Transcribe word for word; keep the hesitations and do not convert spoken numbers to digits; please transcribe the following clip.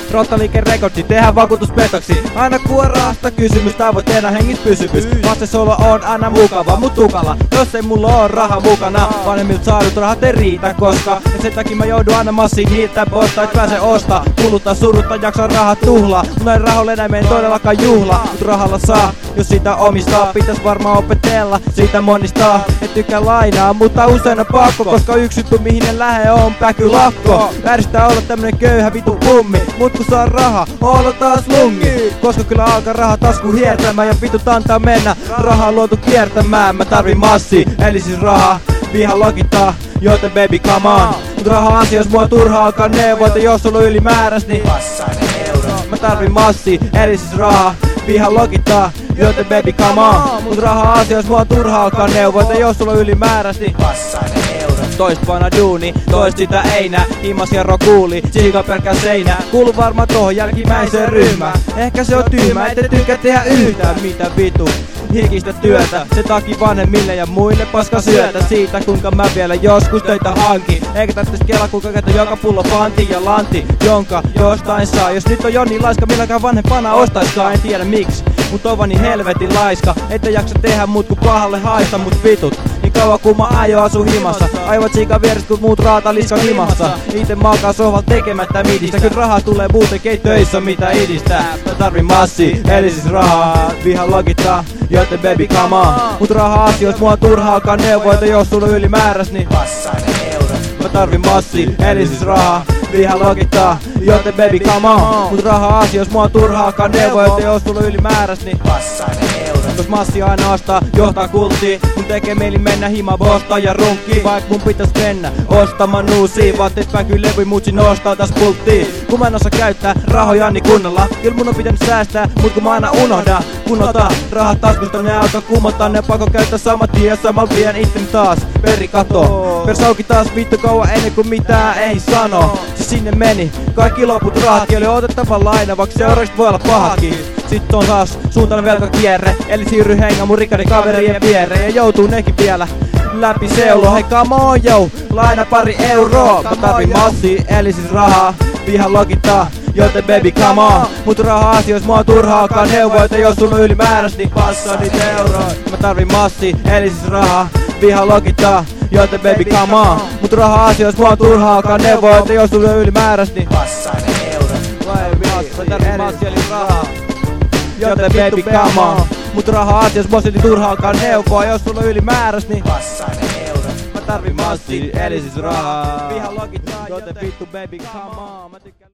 Rottaliiken rekordsi, tehdään vakuutuspetoksi. Aina kun on rahasta kysymys, tavoitteena hengis pysyvyys. Vastesolo on aina mukava, mut tukala. Jos ei mulla oo raha mukana, vanhemmilta saadut rahat ei riitä koska. Ja sen takia mä joudun aina massiin niiltä posta, et pääse ostaa. Kuluttaa surutta, jaksaa rahat tuhlaa. Mut näin rahoilla enää mene todellakaan juhla. Mut rahalla saa, jos sitä omistaa. Pitäis varmaan opetella, siitä monistaa. Et tykkää lainaa, mutta usein on pakko. Koska yksi juttu mihin en lähe on päkylakko. Vääristää olla tämmönen köyhä vitu pummi. Mut kun saa raha, olla taas lungi. Koska kyllä alkaa raha tasku hiertämään ja vitut antaa mennä. Raha on luotu kiertämään, mä tarvin massi, eli siis raha. Viha lokittaa, joten baby come on. Mut raha asiois mua turhaa alkaa neuvoita, jos sulla on ylimääräis niin passainen euro. Mä tarvin massi, eli siis raha. Viha lokittaa, joten baby come on. Mut raha asiois mua turhaa alkaa neuvoita, jos sulla on ylimääräis niin passainen euro. Toist vanha duuni, toist sitä ei nää. Himas ja rokuuli, tsiika pelkkä seinää. Kuulu varmaan tohon jälkimmäiseen ryhmään. Ehkä se on tyhmä, ette tykkää tehdä yhtään mitä vitu hikistä työtä, se takia vanhemmille ja muille paska syötä. Siitä kuinka mä vielä joskus töitä hankin. Eikä tarvitse kela kuinka käytä joka pullo panti ja lanti, jonka jostain saa. Jos nyt on jo niin laiska, milläkään vanhempana ostaiskaan, en tiedä miksi. Mut on niin helvetin laiska, ette jaksa tehdä muut kun pahalle haista mut vitut. Niin kauan kun mä aion asu himassa, aivat siika vieressä kun muut raata liskan himassa. Ite maakaan sohval tekemättä midistä, kyllä rahaa tulee muuten kei töissä mitä idistää. Mä tarvin massi, eli siis rahaa. Viha lokittaa, joten baby come on. Mut raha asiois mua turhaa alkaa neuvoita, jos sulla on ylimääräis niin passainen euro. Mä tarvin massi, eli siis rahaa. Viha lokittaa, joten baby come on. Mut raha asiois mua turhaa alkaa neuvoita, jos sulla on ylimääräis niin passainen euro. Kos massi aina ostaa, johtaa kulttiin. Mun tekee mieli mennä hima bosta ja runkkiin. Vaik mun pitäis mennä ostamaan nuusia vaatteet päkyy levy mutsi nostaa täs pulttiin. Kun mä en osaa käyttää rahojani kunnolla, kyllä mun on pitänyt säästää, mut kun mä aina unohdan. Kun otan rahat taskusta ne alkaa kuumottaa, ne pakko käyttää samat tien ja samalla vien itteni taas peri kato. Persauki taas vittu kauan ennen kuin mitään ei sano. Se sinne meni, kaikki loput rahatkin oli otettava laina, vaikka seuraavista voi olla pahakin. Sitten on taas suuntainen velkakierre, eli siirry henga mun rikkari kaverien viereen. Ja joutuu nekin vielä läpi seulo. Hei come on yo, laina pari euroa. Mä tarvin massi, eli siis rahaa. Viha lokittaa, joten baby come on. Mut raha asiois mua turhaa alkaa neuvoita, jos sulla on ylimääräis niin passaa niitä euroa. Mä tarvin massi, eli siis rahaa. Viha lokittaa, joten baby come on. Mut raha asiois mua turhaa alkaa neuvoita, jos sulla on ylimääräis niin passainen euro. Mä tarvin massi, eli rahaa. Joten baby come on. Mut raha asias mua silti turhaa alkaa neuvoa, jos sulla on ylimääräis niin passainen euro. Mä tarvin massi, eli siis rahaa. Viha lokittaa, joten vittu baby come on.